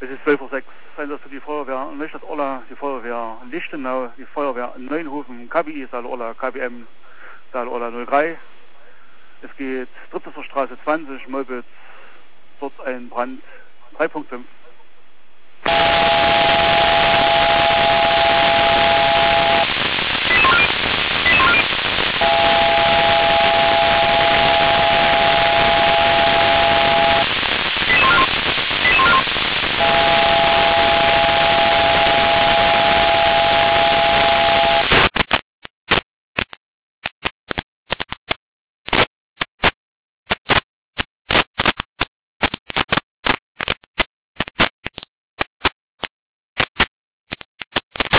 Es ist 12:06 Uhr. Einsatz für die Feuerwehr Neustadt-Orla, die Feuerwehr Lichtenau, die Feuerwehr Neuenhofen, KBI Saale-Orla, KBM Saale-Orla 03. Es geht Triptischer Straße 20, Molbitz, dort ein Brand 3.5.